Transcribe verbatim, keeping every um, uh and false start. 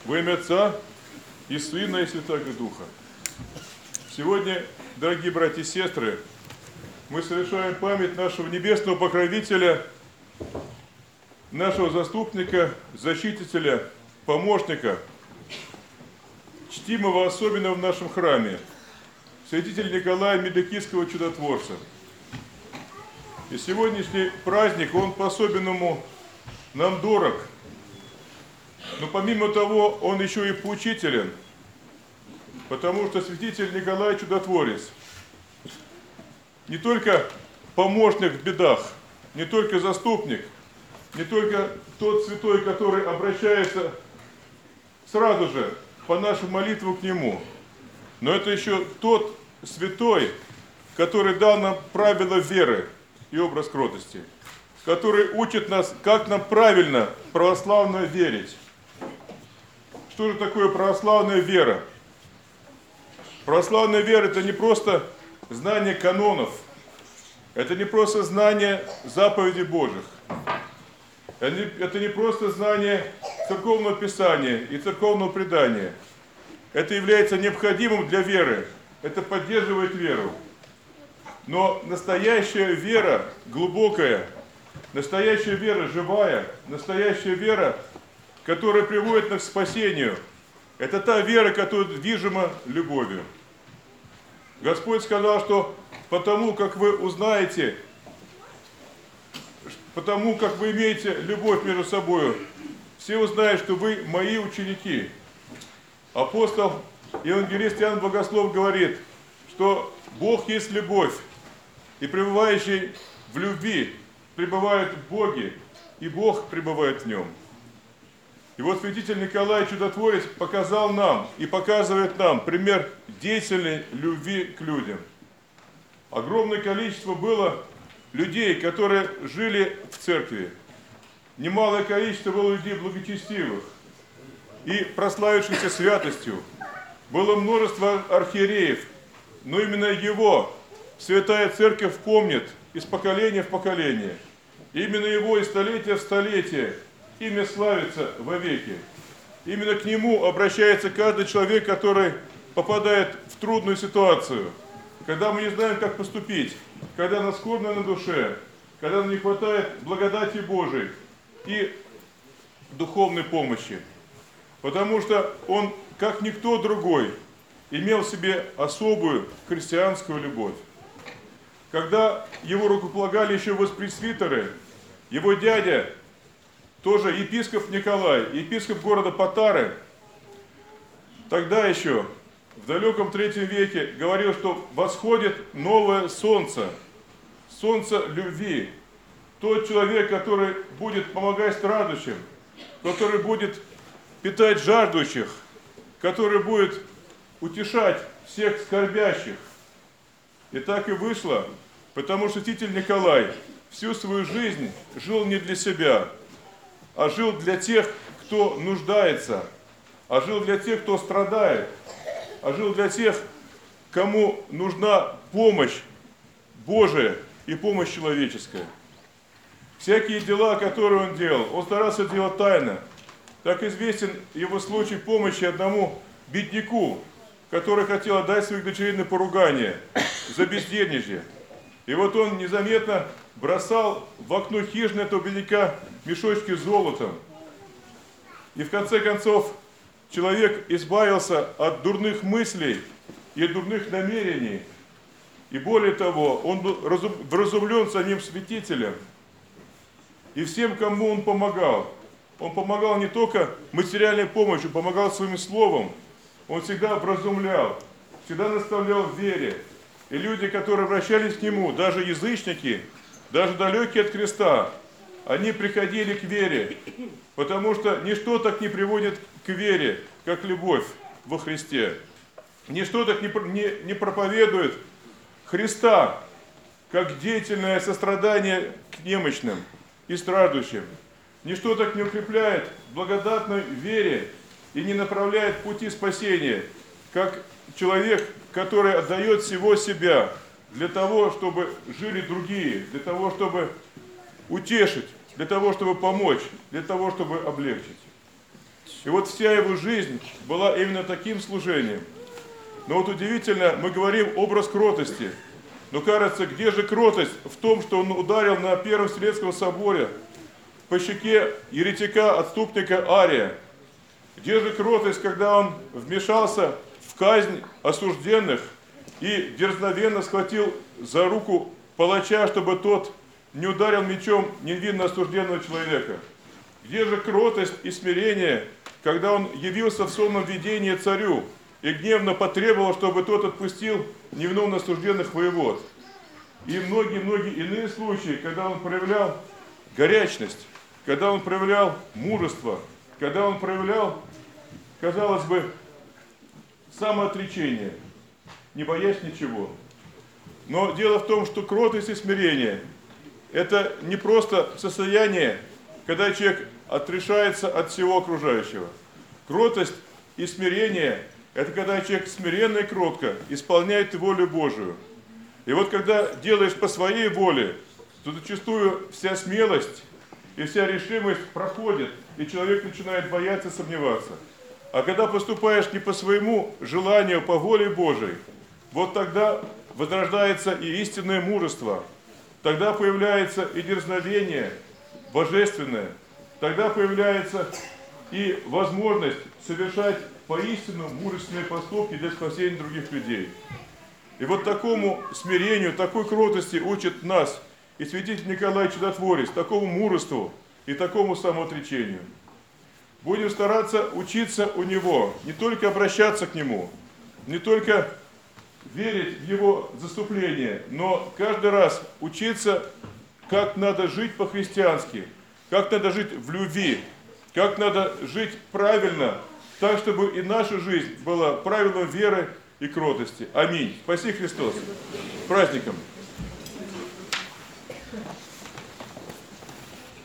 Во имя Отца и Сына и Святаго Духа. Сегодня, дорогие братья и сестры, мы совершаем память нашего небесного покровителя, нашего заступника, защитителя, помощника, чтимого особенно в нашем храме, святителя Николая Медокийского чудотворца. И сегодняшний праздник, он по-особенному нам дорог. Но помимо того, он еще и поучителен, потому что святитель Николай Чудотворец не только помощник в бедах, не только заступник, не только тот святой, который обращается сразу же по нашу молитву к нему, но это еще тот святой, который дал нам правила веры и образ кротости, который учит нас, как нам правильно православно верить. Что же такое православная вера? Православная вера – это не просто знание канонов, это не просто знание заповедей Божьих, это не просто знание церковного писания и церковного предания. Это является необходимым для веры, это поддерживает веру. Но настоящая вера, глубокая, настоящая вера живая, настоящая вера, которая приводит нас к спасению, это та вера, которая движима любовью. Господь сказал, что потому как вы узнаете, потому как вы имеете любовь между собой, все узнают, что вы мои ученики. Апостол евангелист Иоанн Богослов говорит, что Бог есть любовь, и пребывающий в любви пребывает в Боге, и Бог пребывает в нем. И вот святитель Николай Чудотворец показал нам и показывает нам пример деятельной любви к людям. Огромное количество было людей, которые жили в церкви. Немалое количество было людей благочестивых и прославившихся святостью. Было множество архиереев, но именно его Святая Церковь помнит из поколения в поколение. Именно его из столетия в столетие имя славится вовеки. Именно к нему обращается каждый человек, который попадает в трудную ситуацию. Когда мы не знаем, как поступить, когда нас скорбно на душе, когда нам не хватает благодати Божией и духовной помощи. Потому что он, как никто другой, имел в себе особую христианскую любовь. Когда его рукополагали еще воспресвитеры, его дядя, тоже епископ Николай, епископ города Потары, тогда еще, в далеком третьем веке, говорил, что восходит новое солнце, солнце любви. Тот человек, который будет помогать страждущим, который будет питать жаждущих, который будет утешать всех скорбящих. И так и вышло, потому что святитель Николай всю свою жизнь жил не для себя, а жил для тех, кто нуждается, а жил для тех, кто страдает, а жил для тех, кому нужна помощь Божия и помощь человеческая. Всякие дела, которые он делал, он старался делать тайно. Так известен его случай помощи одному бедняку, который хотел отдать своих дочерей на поругание за бездельничье. И вот он незаметно бросал в окно хижины этого бедняка мешочки с золотом. И в конце концов человек избавился от дурных мыслей и дурных намерений. И более того, он был вразумлен самим святителем. И всем, кому он помогал. Он помогал не только материальной помощью, помогал своим словом. Он всегда вразумлял, всегда наставлял в вере. И люди, которые обращались к нему, даже язычники, даже далекие от Христа, они приходили к вере, потому что ничто так не приводит к вере, как любовь во Христе. Ничто так не, не, не проповедует Христа, как деятельное сострадание к немощным и страждущим. Ничто так не укрепляет благодатной вере и не направляет пути спасения, как человек, который отдает всего себя для того, чтобы жили другие, для того, чтобы утешить, для того, чтобы помочь, для того, чтобы облегчить. И вот вся его жизнь была именно таким служением. Но вот удивительно, мы говорим образ кротости. Но кажется, где же кротость в том, что он ударил на Первом Вселенском соборе по щеке еретика, отступника Ария? Где же кротость, когда он вмешался в казнь осужденных и дерзновенно схватил за руку палача, чтобы тот не ударил мечом невинно осужденного человека? Где же кротость и смирение, когда он явился в сонном видении царю и гневно потребовал, чтобы тот отпустил невинно осужденных воевод? И многие-многие иные случаи, когда он проявлял горячность, когда он проявлял мужество, когда он проявлял, казалось бы, самоотречение, не боясь ничего. Но дело в том, что кротость и смирение – это не просто состояние, когда человек отрешается от всего окружающего. Кротость и смирение – это когда человек смиренно и кротко исполняет волю Божию. И вот когда делаешь по своей воле, то зачастую вся смелость и вся решимость проходит, и человек начинает бояться, сомневаться. А когда поступаешь не по своему желанию, по воле Божией, вот тогда возрождается и истинное мужество, тогда появляется и дерзновение божественное, тогда появляется и возможность совершать поистину мужественные поступки для спасения других людей. И вот такому смирению, такой кротости учит нас и святитель Николай Чудотворец, такому мужеству и такому самоотречению. Будем стараться учиться у него, не только обращаться к нему, не только верить в его заступление, но каждый раз учиться, как надо жить по-христиански, как надо жить в любви, как надо жить правильно, так, чтобы и наша жизнь была правилом веры и кротости. Аминь. Спаси Христос. С праздником!